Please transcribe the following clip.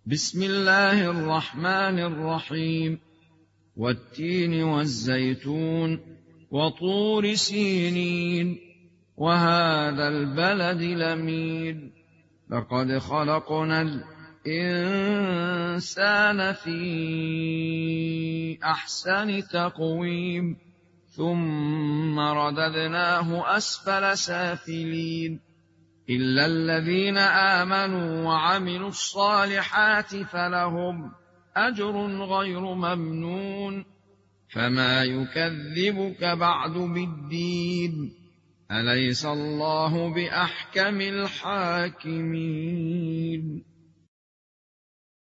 بسم الله الرحمن الرحيم. والتين والزيتون وطور سينين وهذا البلد الأمين لقد خلقنا الإنسان في أحسن تقويم ثم رددناه أسفل سافلين إلا الذين آمنوا وعملوا الصالحات فلهم أجر غير ممنون. فما يكذبك بعد بالدين؟ أليس الله بأحكم الحاكمين؟